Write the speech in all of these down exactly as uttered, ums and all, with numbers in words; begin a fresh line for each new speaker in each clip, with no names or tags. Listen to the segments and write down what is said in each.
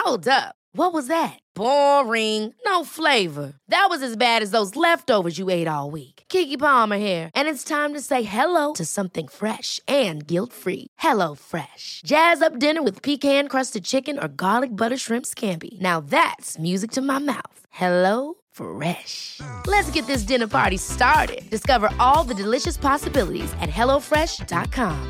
Hold up. What was that? Boring. No flavor. That was as bad as those leftovers you ate all week. Keke Palmer here, and it's time to say hello to something fresh and guilt-free. Hello Fresh. Jazz up dinner with pecan-crusted chicken or garlic butter shrimp scampi. Now that's music to my mouth. Hello Fresh. Let's get this dinner party started. Discover all the delicious possibilities at hello fresh dot com.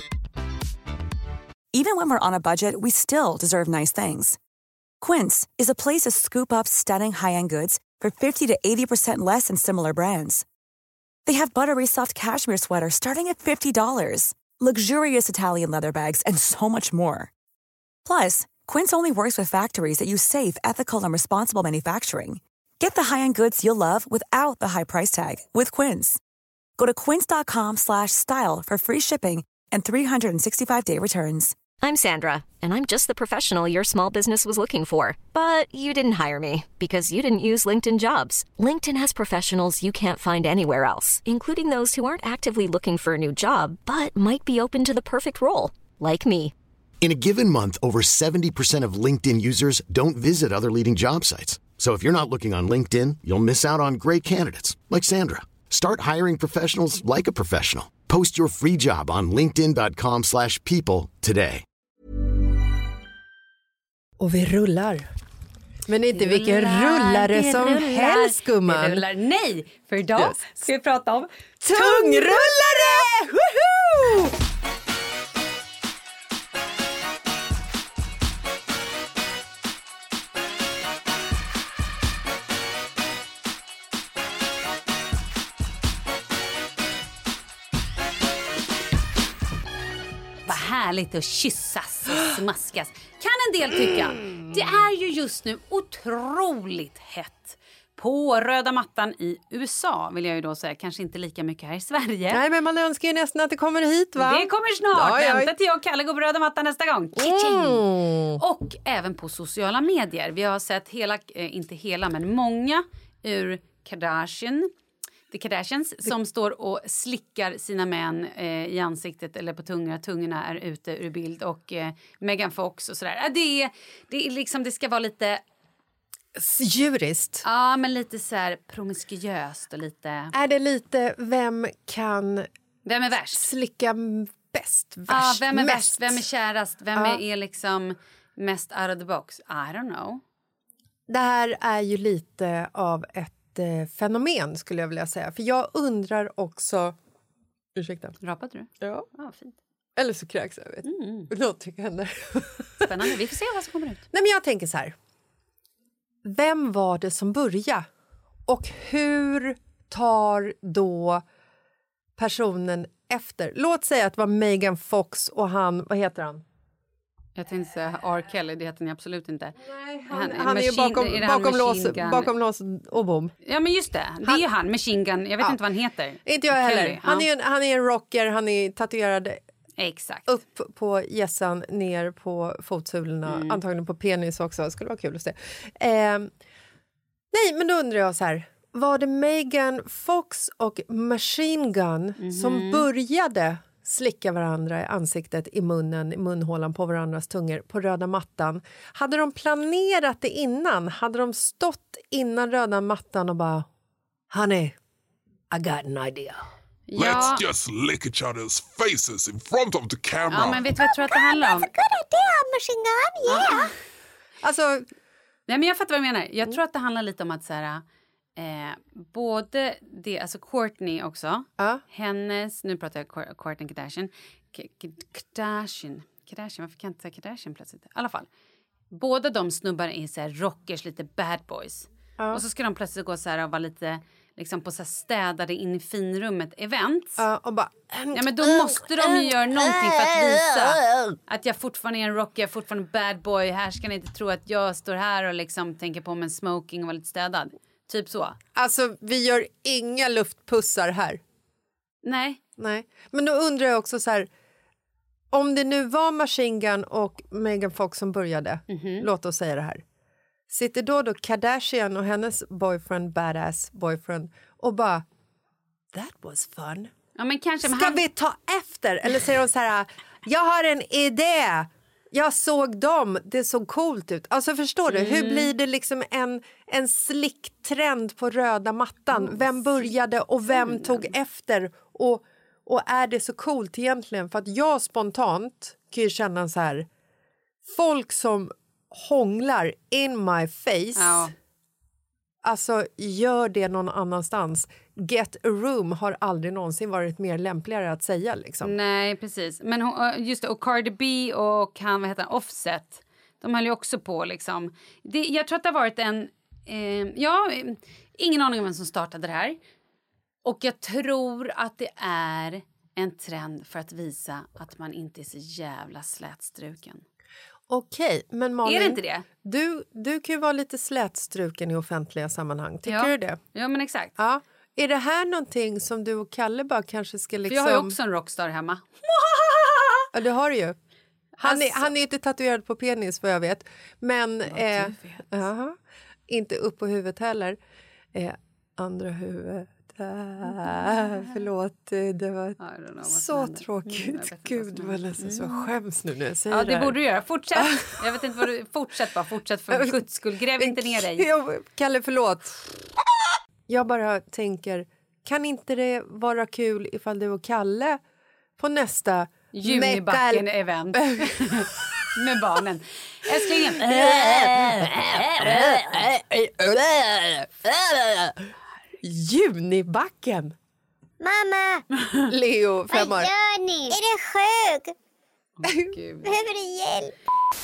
Even when we're on a budget, we still deserve nice things. Quince is a place to scoop up stunning high-end goods for fifty to eighty percent less than similar brands. They have buttery soft cashmere sweaters starting at fifty dollars, luxurious Italian leather bags, and so much more. Plus, Quince only works with factories that use safe, ethical, and responsible manufacturing. Get the high-end goods you'll love without the high price tag with Quince. Go to quince.com slash style for free shipping and three sixty-five day returns.
I'm Sandra, and I'm just the professional your small business was looking for. But you didn't hire me because you didn't use LinkedIn Jobs. LinkedIn has professionals you can't find anywhere else, including those who aren't actively looking for a new job, but might be open to the perfect role, like me.
In a given month, over seventy percent of LinkedIn users don't visit other leading job sites. So if you're not looking on LinkedIn, you'll miss out on great candidates like Sandra. Start hiring professionals like a professional. Post your free job on linkedin dot com slash people today.
Och vi rullar. Men inte rullar, vilken rullare som rullar, helst, gumman.
Det rullar. Nej, för idag yes. ska vi prata om
tungrullare! Woohoo!
Härligt att kyssas och smaskas. Kan en del tycka. Det är ju just nu otroligt hett på röda mattan i U S A, vill jag ju då säga. Kanske inte lika mycket här i Sverige.
Nej, men man önskar ju nästan att det kommer hit, va?
Det kommer snart.
Ja, ja.
Vänta till jag och Kalle går på röda mattan nästa gång. Mm. Och även på sociala medier. Vi har sett hela, eh, inte hela, men många ur Kardashian... The Kardashians som står och slickar sina män eh, i ansiktet eller på tungorna. Tungorna är ute ur bild. Och eh, Megan Fox och sådär. Det, det, är liksom, det ska vara lite...
Djuriskt.
Ja, men lite så här promiskuöst och lite...
Är det lite vem kan...
Vem är värst?
Slicka bäst, värst,
Ja, vem är
mest.
värst? Vem är kärast? Vem
ja.
är, är liksom mest out of the box? I don't know.
Det här är ju lite av ett fenomen skulle jag vilja säga. För jag undrar också... Ursäkta.
Rapade du?
Ja.
Ja, fint.
Eller så kräks jag, vet. Mm. Någonting händer.
Spännande. Vi får se vad som kommer ut.
Nej, men jag tänker så här. Vem var det som började? Och hur tar då personen efter? Låt säga att det var Megan Fox och han... Vad heter han?
Jag tänkte säga R. Kelly, det heter ni absolut inte.
Nej, han, han, han är ju bakom, är bakom, lås, bakom lås och bom.
Ja, men just det. Det han, är ju han, Machine Gun. Jag vet ja, inte vad han heter.
Inte jag heller. Kelly. Han, ja. är en, han är en rocker, han är tatuerad
Exakt.
upp på gässan, ner på fotsulorna. Mm. Antagligen på penis också, det skulle vara kul att se. Eh, nej, men då undrar jag så här. Var det Megan Fox och Machine Gun mm-hmm. som började... slicka varandra i ansiktet, i munnen, i munhålan på varandras tungor på röda mattan? Hade de planerat det innan? Hade de stått innan röda mattan och bara honey, I got an idea.
Ja.
Let's just lick each other's faces in front of the camera.
Ja, men vet du vad jag tror att det handlar om?
That's a good idea, Machine Gun, yeah.
Alltså...
Nej, men jag fattar vad jag menar. Jag tror att det handlar lite om att så här... Eh, både det, alltså Kourtney också,
uh.
hennes, nu pratar jag Kourtney Kardashian, K- Kardashian, Kardashian, varför kan jag inte säga Kardashian plötsligt? I alla fall, båda de snubbar är så här rockers, lite bad boys. Uh. Och så ska de plötsligt gå så här och vara lite liksom på så här städade in i finrummet events.
Uh, och bara,
ja, men då måste de ju göra någonting för att visa att jag fortfarande är en rocker, jag är fortfarande bad boy. Här ska ni inte tro att jag står här och liksom tänker på mig en smoking och var lite städad. Typ så.
Alltså, vi gör inga luftpussar här.
Nej.
Nej. Men då undrar jag också så här, om det nu var Machine Gun och Megan Fox som började, mm-hmm. låt oss säga det här. Sitter då då Kardashian och hennes boyfriend, badass boyfriend, och bara, that was fun.
Ja, men kanske, men
ska
han...
vi ta efter? Eller säger de så här, jag har en idé. Jag såg dem, det såg coolt ut. Alltså förstår du,
Mm.
hur blir det liksom en, en slicktrend på röda mattan?
Mm,
Vem började och vem tog efter? Och, och är det så coolt egentligen? För att jag spontant kan ju känna så här, folk som hånglar in my face,
Ja.
alltså gör det någon annanstans. Get a room har aldrig någonsin varit mer lämpligare att säga liksom.
Nej, precis. Men hon- just det, och Cardi B och han, vad heter han, Offset, de höll ju också på liksom. Det, jag tror att det har varit en, eh, ja, ingen aning om vem som startade det här. Och jag tror att det är en trend för att visa att man inte är så jävla slätstruken.
Okej, men Malin,
Är det inte det?
Du, du kan ju vara lite slätstruken i offentliga sammanhang. Tycker
Ja.
du det?
Ja, men exakt.
Ja. Är det här någonting som du och Kalle bara kanske ska liksom...
För jag har ju också en rockstar hemma.
Ja, det har du ju. Han,
Alltså-
är, han är inte tatuerad på penis vad jag vet. Men... Eh, aha, inte upp på huvudet heller. Eh, andra huvudet. Ah, förlåt, eh, det var
I don't know vad som
så
händer.
tråkigt.
Mm, jag vet inte
Gud,
vad
det
som
var
händer.
nästan så jag skäms nu när jag säger
Ja,
det
det
här.
borde du göra. Fortsätt. Jag vet inte vad du... Fortsätt bara. Fortsätt för guds skull. Gräv inte ner dig.
Jag- Kalle, förlåt. Jag bara tänker, kan inte det vara kul ifall du och Kalle på nästa
Junibacken-event. Med barnen. Älsklingen.
Junibacken.
Mamma,
Leo, fem
vad
år.
gör ni? Är du sjuk?
Gud.
Behöver du hjälp?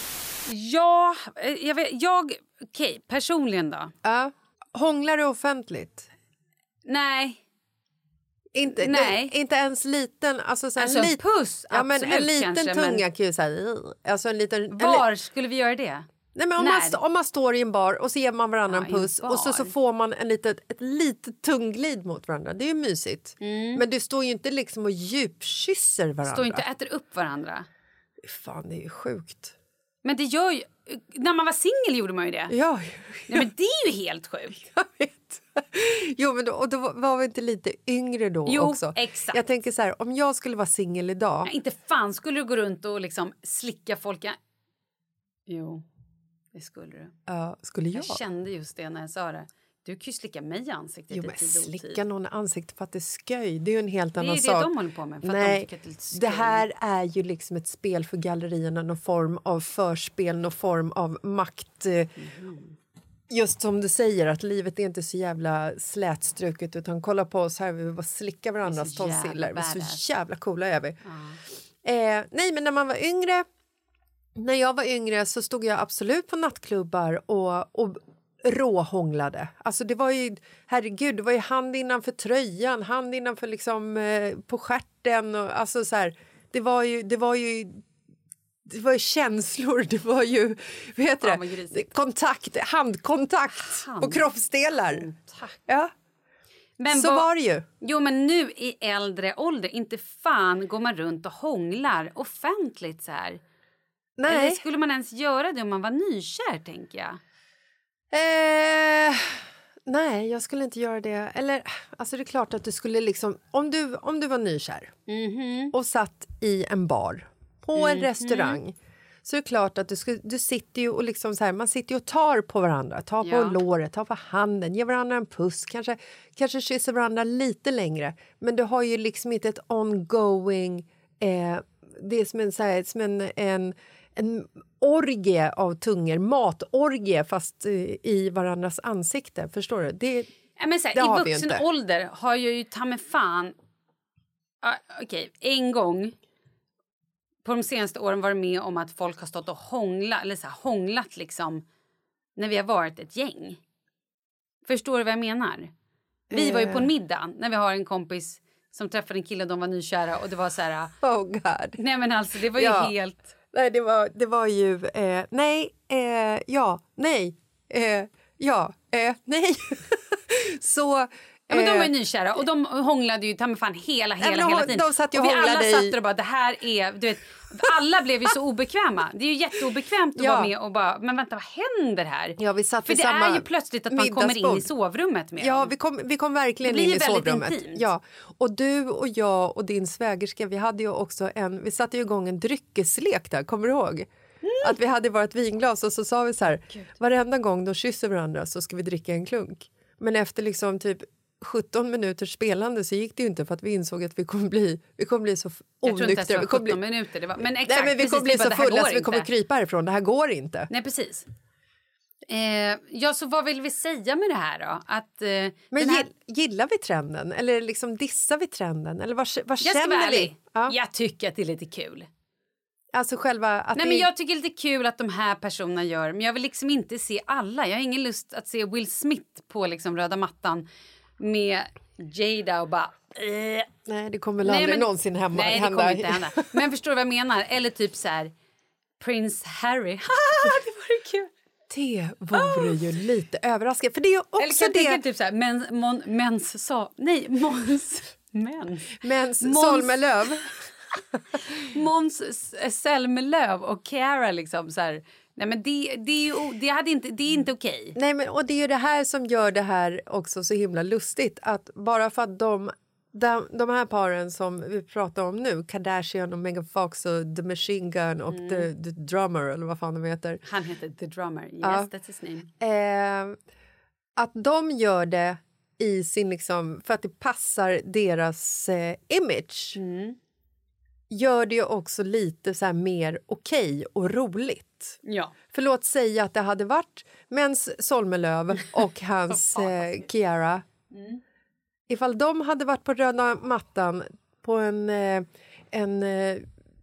Ja, eh, jag vet, jag... Okej, personligen då?
Ja. Hånglar du offentligt?
Nej.
Inte,
Nej.
Det, inte ens liten, alltså, så här,
Alltså en
lit,
puss,
ja, men
absolut
en liten
kanske,
tunga
men-
kan ju säga, alltså en liten... en
Var
li-
skulle vi göra det?
Nej, men om,
När?
man, st- om man står i en bar och så ger man varandra
Ja,
en
i en
puss och så, så
bar.
får man en litet, ett litet tungglid mot varandra. Det är ju mysigt.
Mm.
Men du står ju inte liksom och djupkysser varandra.
Står inte och äter upp varandra.
Fan, det är ju sjukt.
Men det gör ju... När man var singel gjorde man ju det.
Ja,
Nej, men det är ju helt sjukt.
jag vet. Jo, men då, och då var vi inte lite yngre då
Jo,
också.
exakt.
Jag tänker så här, om jag skulle vara singel idag.
Nej, inte fan skulle du gå runt och liksom slicka folk. i- Jo, det skulle du.
Ja, skulle jag?
Jag kände just det när jag sa det. Du kan ju slicka mig i ansiktet
Jo,
i
men
tid och otid.
slicka någon i ansiktet för att det är sköj. Det är ju en helt
Det är
annan
ju det
sak.
de håller på med, för att de
Nej,
tycker att det är lite skoj.
det här är ju liksom ett spel för gallerierna. Någon form av förspel, någon form av makt. eh, Just som du säger, att livet är inte så jävla slätstruket, utan kolla på oss här, vi vill bara slicka varandras
så jävla
tonsiller. Vi är
badass.
så jävla coola är vi. Eh, nej, men när man var yngre, när jag var yngre så stod jag absolut på nattklubbar och, och råhånglade. Alltså det var ju, herregud, det var ju hand innanför tröjan, hand innanför liksom eh, på stjärten och alltså så här, det var ju, det var ju det var ju känslor, det var ju, vad heter
Fan, vad
det?
grisigt.
Kontakt, handkontakt
Hand.
på kroppsdelar.
Tack.
Ja,
Men
så
vad-
var det ju.
Jo, men nu i äldre ålder, inte fan går man runt och hånglar offentligt så här. Eller
Nej.
skulle man ens göra det om man var nykär, tänker jag?
Eh, nej, jag skulle inte göra det. Eller, alltså det är klart att du skulle liksom, om du, om du var nykär
Mhm.
och satt i en bar på en restaurang, så är det klart att du, skulle, du sitter ju och liksom så här, man sitter ju och tar på varandra, tar på
Ja.
låret, tar på handen, ger varandra en puss, kanske, kanske kysser varandra lite längre, men du har ju liksom inte ett ongoing, eh, det är som en, så här, som en, en, en orgie av tungor, matorgie fast eh, i varandras ansikte, förstår du? Det,
Ja, men så här,
Det har
i
vi ju
vuxen
inte.
ålder har jag ju ta med fan... Ah, Okej, en gång på de senaste åren var det med om att folk har stått och hånglat, eller så här, hånglat liksom, när vi har varit ett gäng. Förstår du vad jag menar? Vi var ju på en middag när vi har en kompis som träffade en kille och de var nykära och det var så här...
oh god.
Nej, men alltså det var ju
Ja.
helt...
Nej, det var, det var ju... Eh, nej, eh, ja, nej, eh, ja, eh, nej. Så...
Ja, men de var ju
eh,
nykära och de hånglade ju ta mig fan hela, hela,
men de-
hela tiden.
de satt ju
och
och
vi alla
hånglade
satt
i-
där och bara, det här är, du vet, alla blev ju så obekväma. Det är ju jätteobekvämt att
Ja.
vara med och bara, men vänta, vad händer här?
Ja, vi satt
För
vid
det
samma
är ju plötsligt att man kommer in i
middagsbord.
sovrummet med
Ja,
dem.
vi kom, vi kom verkligen
Det blir
in
ju
i
väldigt
sovrummet.
intimt.
Ja. Och du och jag och din svägerska, vi hade ju också en... Vi satte ju igång en dryckeslek där, kommer du ihåg? Att vi hade vårt vinglas och så sa vi så här, Gud. Varenda gång de kysser varandra så ska vi dricka en klunk. Men efter liksom typ sjutton minuters spelande så gick det ju inte för att vi insåg att vi kommer bli, vi kommer bli så onyktra.
Jag tror inte att det var
sjutton
bli... minuter. Det var... Men exakt,
Nej, men vi
precis,
kommer bli så fulla så vi kommer
inte.
krypa härifrån. Det här går inte.
Nej, precis. Eh, ja, så vad vill vi säga med det här då? Att, eh,
men
här...
gillar vi trenden? Eller liksom dissar vi trenden? Eller vad, vad
jag
känner vi?
Ja. Jag tycker att det är lite kul.
Alltså själva att
Nej,
vi...
men jag tycker det är lite kul att de här personerna gör. Men jag vill liksom inte se alla. Jag har ingen lust att se Will Smith på liksom röda mattan med Jada och bara... Äh.
Nej, det kommer väl aldrig men... någonsin hemma.
Nej, det kommer inte hända. Men förstår du vad jag menar? Eller typ så här... Prins Harry. Det vore kul.
Det vore ju lite överraskande. För det är ju också
Eller kan
det...
tänka typ så här... Mens... Mon, mens sa... Nej, Måns... Mens.
Mens
Måns...
Solmelöv.
Måns Zelmerlöw och Cara liksom så här, nej men det det är ju det hade inte det är inte okej.
Nej men och det är ju det här som gör det här också så himla lustigt att bara för att de de, de här paren som vi pratar om nu, Kardashian och Megan Fox och The Machine Gun och mm. the, the Drummer eller vad fan de heter.
Han heter The Drummer. Yes,
ja.
That's his name.
Eh, att de gör det i sin liksom för att det passar deras eh, image.
Mm.
Gör det ju också lite så här mer okej och roligt.
Ja.
För låt säga att det hade varit Mens Solmelöv och hans eh, Kiara. Mm. Ifall de hade varit på röda mattan på en eh, en eh,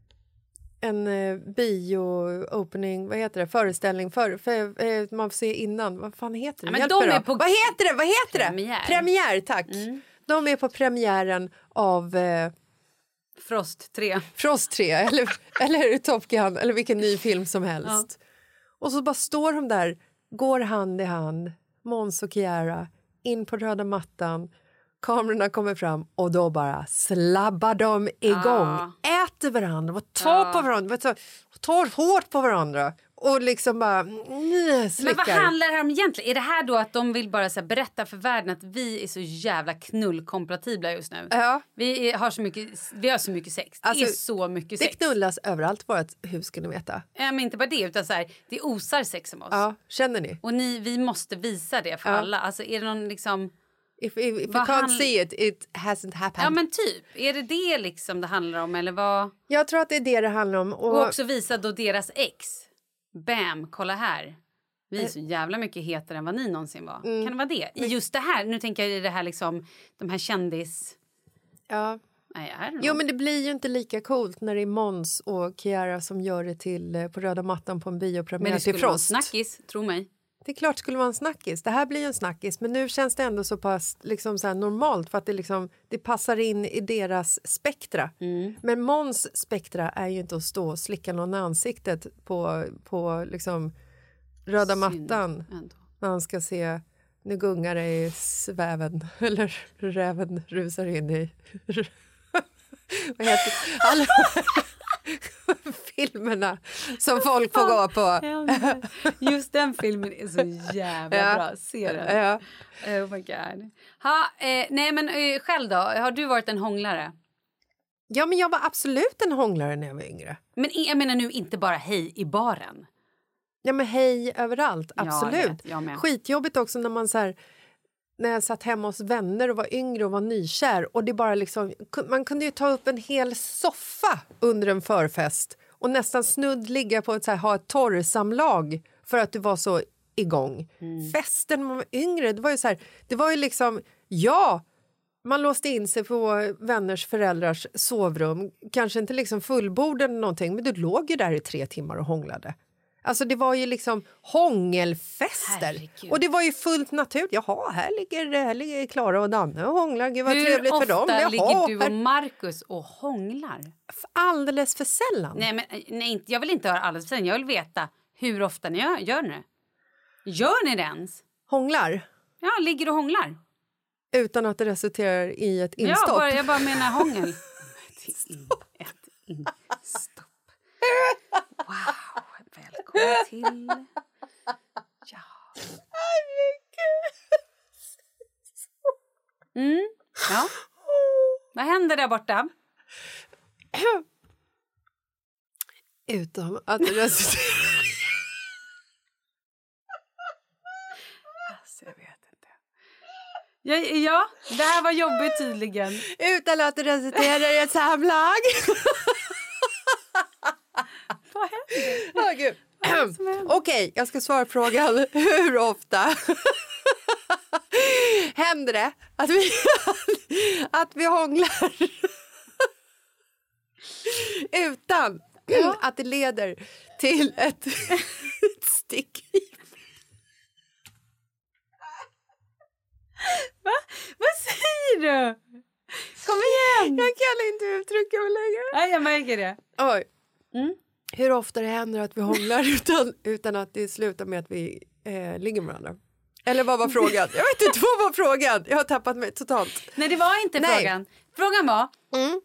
en eh, bio-opening, vad heter det, föreställning för, för eh, man får se innan, vad fan heter det?
Ja, men de är på...
Vad heter det? Vad heter
Premiär.
det? Premiär, tack.
Mm.
De är på premiären av eh,
Frost tre.
Frost tre, eller, eller Top Gun, eller vilken ny film som helst. Ja. Och så bara står de där, går hand i hand, Måns och Kiara, in på röda mattan. Kamerorna kommer fram och då bara slabbar de igång. Ah. Äter varandra, tar ah. på varandra, tar hårt på varandra. Och liksom bara mm, slickar.
Men vad handlar det här om egentligen? Är det här då att de vill bara så här, berätta för världen att vi är så jävla knullkompatibla just nu?
Ja.
Vi är, har så mycket, vi har så mycket sex.
Alltså,
det är så mycket sex.
Det knullas överallt på ett hus, ska ni veta.
Ja, men inte bara det, utan så här, det osar sex om oss.
Ja, känner ni?
Och ni, vi måste visa det för ja. alla. Alltså är det någon liksom...
If, if, if you can't han... see it, it hasn't happened.
Ja, men typ. Är det det liksom det handlar om, eller vad?
Jag tror att det är det det handlar om. Och,
och också visa då deras ex. Bam, kolla här. Vi är så jävla mycket hetare än vad ni någonsin var. Mm. Kan det vara det? I just det här, nu tänker jag i det här liksom, de här kändis...
Ja.
Nej, jag
jo, men det blir ju inte lika coolt när det är Måns och Kiara som gör det till på röda mattan på en biopremiär till Frost. Men det skulle vara
snackis, tro mig.
Det är klart skulle vara en snackis. Det här blir ju en snackis. Men nu känns det ändå så pass liksom så här normalt för att det, liksom, det passar in i deras spektra. Mm. Men Måns spektra är ju inte att stå och slicka någon i ansiktet på, på liksom röda mattan. Ändå. När han ska se, nu gungar det i sväven. Eller räven rusar in i... Vad heter alla filmerna som folk får gå på.
Just den filmen är så jävla ja. bra. Se den.
Ja.
Oh my god. Ha, eh, nej men eh, själv då? Har du varit en hånglare?
Ja, men jag var absolut en hånglare när jag var yngre.
Men jag menar nu inte bara hej i baren.
Ja, men hej överallt. Absolut.
Ja, jag vet, jag med.
Skitjobbigt också när man så här... När jag satt hemma hos vänner och var yngre och var nykär. Och det bara liksom, man kunde ju ta upp en hel soffa under en förfest. Och nästan snudd ligga på att ha ett torrsamlag för att du var så igång. Mm. Festen när man var yngre, det var ju så här, det var ju liksom, ja, man låste in sig på vänners föräldrars sovrum. Kanske inte liksom fullbord eller någonting, men du låg ju där i tre timmar och hånglade. Alltså det var ju liksom hångelfester. Herregud. Och det var ju fullt naturligt. Jaha, här ligger, här ligger Klara och Danne och hånglar. Gud, vad
hur
trevligt för dem.
Hur ofta
Jaha,
ligger du och
här...
Marcus och hånglar?
Alldeles för sällan.
Nej, men nej, jag vill inte höra alldeles för sällan. Jag vill veta hur ofta ni gör, gör ni. Gör ni det ens?
Hånglar?
Ja, ligger och hånglar.
Utan att det resulterar i ett instopp?
Ja, bara, jag bara menar hångel. Ett instopp. Wow. Välkommen till... Ja. Mm, ja. Vad händer där borta?
Utom att det resulterar...
Ja, ja, det här var jobbigt tydligen.
Utan att det resulterar i ett samlag.
Vad händer?
Oh, gud. Okej, okay, jag ska svara frågan. Hur ofta händer det att vi, att vi hånglar utan ja. att det leder till ett, ett stick?
Va? Vad säger du? Kom igen!
Jag kan inte uttrycka mig längre.
Nej, jag märker det.
Oj.
Mm.
Hur ofta det händer att vi hånglar utan, utan att det slutar med att vi eh, ligger med varandra? Eller vad var frågan? Jag vet inte vad var frågan. Jag har tappat mig totalt.
Nej, det var inte Nej. frågan. Frågan var... Mm.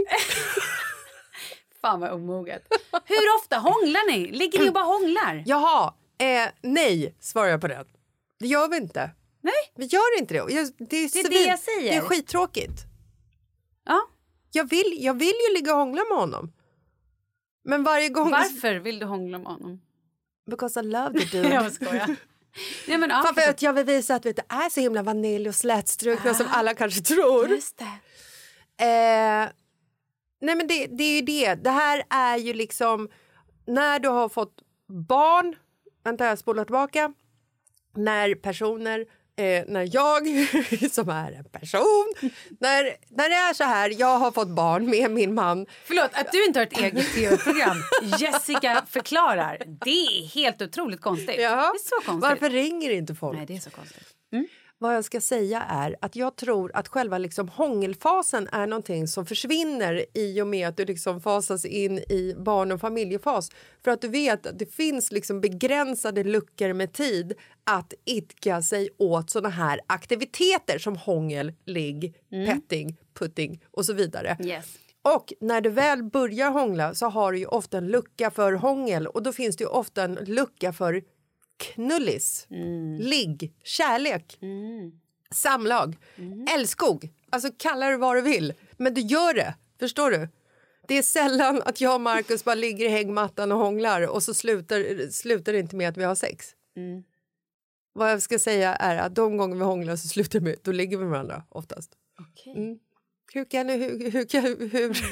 Fan vad omoget. Hur ofta hånglar ni? Ligger ni och bara hånglar?
Jaha, eh, nej svarar jag på den. Det gör vi inte.
Nej.
Vi gör inte det. Jag, det är,
det, är
civil,
det jag säger.
Det är skittråkigt.
Ja.
Jag vill, jag vill ju ligga och hångla med honom. Men varje gång...
Varför vill du hångla med honom?
Because I love the dude.
Jag skojar. Nej, men, ja.
För att jag vill visa att vi inte är så himla vanilj och slätstrukna ah. som alla kanske tror.
Just det.
Eh, nej men det, det är ju det. Det här är ju liksom... När du har fått barn... Vänta, jag spolar tillbaka. När personer... Eh, när jag, som är en person, när, när det är så här, jag har fått barn med min man.
Förlåt, att du inte har ett eget tv-program. Jessica förklarar. Det är helt otroligt konstigt.
Ja.
Det är så konstigt.
Varför ringer inte folk?
Nej, det är så konstigt. Mm.
Vad jag ska säga är att jag tror att själva liksom hångelfasen är någonting som försvinner i och med att du liksom fasas in i barn- och familjefas. För att du vet att det finns liksom begränsade luckor med tid att idka sig åt såna här aktiviteter som hångel, ligg, mm. petting, putting och så vidare.
Yes.
Och när du väl börjar hångla så har du ju ofta en lucka för hångel och då finns det ju ofta en lucka för knullis, mm. ligg, kärlek, mm. samlag, mm. älskog. Alltså kalla det vad du vill. Men du gör det, förstår du? Det är sällan att jag och Marcus bara ligger i hängmattan och hånglar och så slutar, slutar det inte med att vi har sex. Mm. Vad jag ska säga är att de gånger vi hånglar så slutar det med, då ligger vi med varandra oftast.
Okay.
Mm. Hur kan du, hur, hur, hur, hur?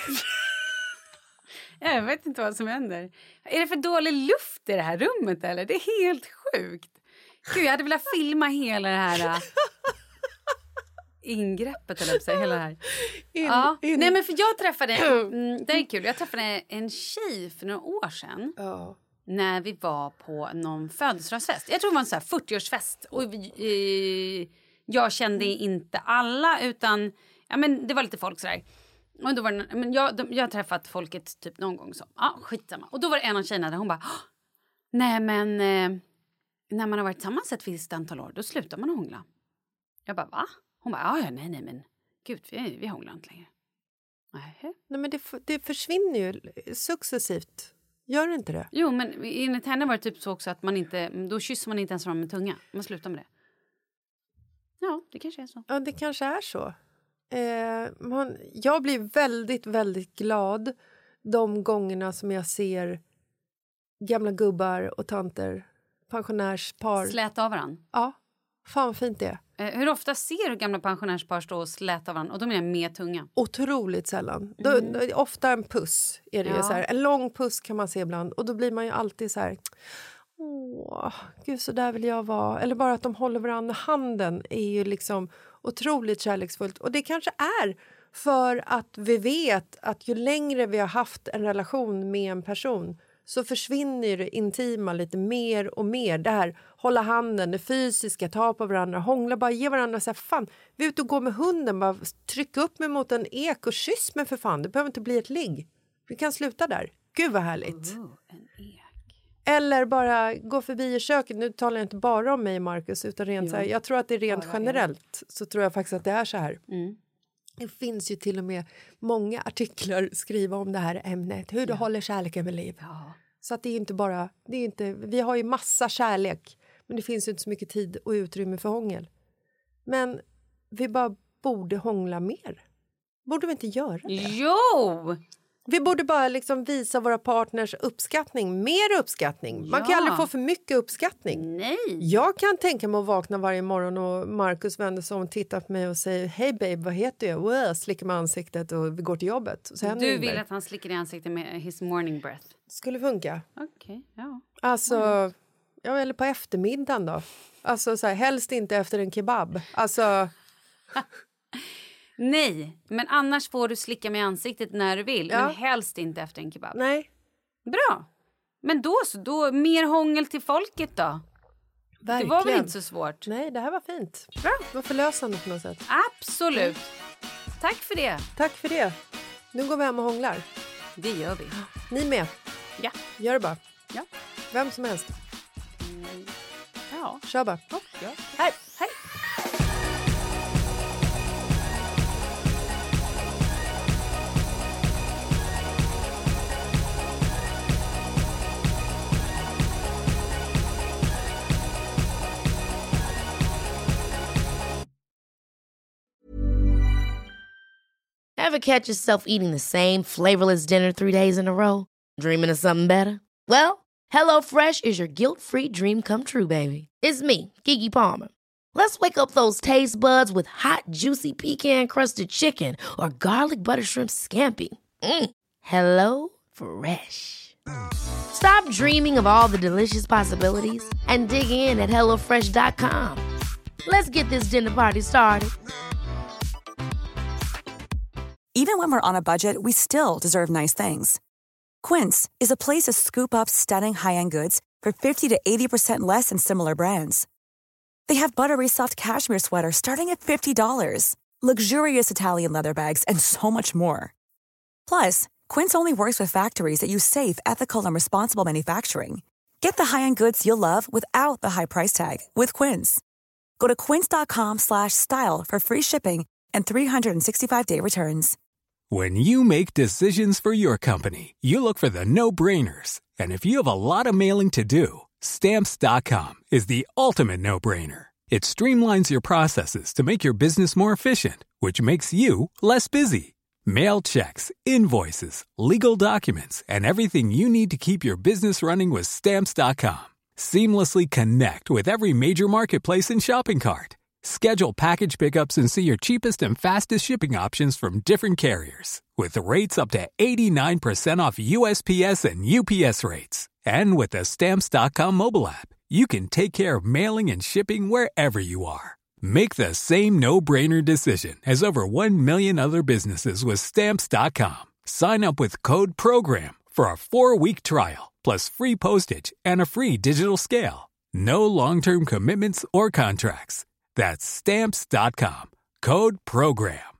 Jag vet inte vad som händer. Är det för dålig luft i det här rummet eller? Det är helt sjukt. Gud, jag hade velat filma hela det här uh, ingreppet eller så, hela det här. In, ja. In. Nej men för jag träffade mm, det är kul. Jag träffade en tjej för några år sedan.
Oh.
När vi var på någon födelsedagsfest. Jag tror det var en så här fyrtioårsfest och vi, eh, jag kände inte alla utan ja men det var lite folk så där. Och då var det, men jag, de, jag har träffat folket typ någon gång så. Ja, skitsamma. Och då var det en av tjejerna där hon bara nej men eh, när man har varit tillsammans ett visst antal år då slutar man att hångla. Jag bara va? Hon bara ja nej nej men gud vi, vi hånglar inte längre. Nej.
Nej men det, det försvinner ju successivt. Gör det inte det?
Jo men enligt henne var det typ så också att man inte då kysser man inte ens fram med tunga. Man slutar med det. Ja, det kanske är så.
Ja, det kanske är så. Eh, man, jag blir väldigt, väldigt glad de gångerna som jag ser gamla gubbar och tanter, pensionärspar.
Släta av varandra?
Ja, fan vad fint det är.
Eh, hur ofta ser du gamla pensionärspar stå och släta av varandra? Och de är med tunga?
Otroligt sällan.
Mm.
Då, då, ofta en puss är det
ja.
ju så här. En lång puss kan man se ibland. Och då blir man ju alltid så här... Åh, gud så där vill jag vara. Eller bara att de håller varandra i handen är ju liksom otroligt kärleksfullt. Och det kanske är för att vi vet att ju längre vi har haft en relation med en person så försvinner det intima lite mer och mer. Det här, hålla handen, det fysiska, ta på varandra, hångla, bara ge varandra så här, fan, vi är ute och går med hunden, bara tryck upp mig mot en ek och kyss mig för fan. Det behöver inte bli ett ligg. Vi kan sluta där. Gud vad härligt.
Oh, en ek.
Eller bara gå förbi i köket. Nu talar jag inte bara om mig, Marcus, utan rent så här, jag tror att det är rent generellt så tror jag faktiskt att det är så här.
Mm.
Det finns ju till och med många artiklar skriva om det här ämnet. Hur du ja. håller kärleken vid liv.
Ja.
Så att det är inte bara... Det är inte, vi har ju massa kärlek. Men det finns ju inte så mycket tid och utrymme för hångel. Men vi bara borde hångla mer. Borde vi inte göra det?
Jo!
Vi borde bara liksom visa våra partners uppskattning, mer uppskattning. Man
Ja.
kan aldrig få för mycket uppskattning.
Nej.
Jag kan tänka mig att vakna varje morgon och Marcus vänder sig om och tittar på mig och säger hej babe, vad heter jag? Wow, slickar med ansiktet och vi går till jobbet. Så händer
Du
det
vill
mig.
att han slickar i ansiktet med his morning breath.
Skulle funka.
Okej, okay, ja.
Alltså, ja, eller på eftermiddagen då. Alltså så här, helst inte efter en kebab. Alltså...
Nej, men annars får du slicka med ansiktet när du vill.
Ja.
Men helst inte efter en kebab.
Nej.
Bra. Men då så, då mer hångel till folket då.
Verkligen.
Det var väl inte så svårt?
Nej, det här var fint.
Bra.
Det var förlösande på något sätt.
Absolut. Tack för det.
Tack för det. Nu går vi hem och hånglar.
Det gör vi.
Ni med.
Ja.
Gör det bara.
Ja.
Vem som helst.
Mm. Ja.
Kör bara.
Oh, ja.
Hej.
Hej.
Ever catch yourself eating the same flavorless dinner three days in a row? Dreaming of something better? Well, HelloFresh is your guilt-free dream come true, baby. It's me, Keke Palmer. Let's wake up those taste buds with hot, juicy pecan-crusted chicken or garlic butter shrimp scampi. Mm. Hello Fresh. Stop dreaming of all the delicious possibilities and dig in at hello fresh dot com. Let's get this dinner party started.
Even when we're on a budget, we still deserve nice things. Quince is a place to scoop up stunning high-end goods for fifty to eighty percent less than similar brands. They have buttery soft cashmere sweaters starting at fifty dollars, luxurious Italian leather bags, and so much more. Plus, Quince only works with factories that use safe, ethical, and responsible manufacturing. Get the high-end goods you'll love without the high price tag with Quince. Go to quince dot com slash style for free shipping and three sixty-five day returns.
When you make decisions for your company, you look for the no-brainers. And if you have a lot of mailing to do, Stamps dot com is the ultimate no-brainer. It streamlines your processes to make your business more efficient, which makes you less busy. Mail checks, invoices, legal documents, and everything you need to keep your business running with Stamps dot com. Seamlessly connect with every major marketplace and shopping cart. Schedule package pickups and see your cheapest and fastest shipping options from different carriers. With rates up to eighty-nine percent off U S P S and U P S rates. And with the Stamps dot com mobile app, you can take care of mailing and shipping wherever you are. Make the same no-brainer decision as over one million other businesses with Stamps dot com. Sign up with code PROGRAM for a four-week trial, plus free postage and a free digital scale. No long-term commitments or contracts. That's Stamps dot com. Code PROGRAM.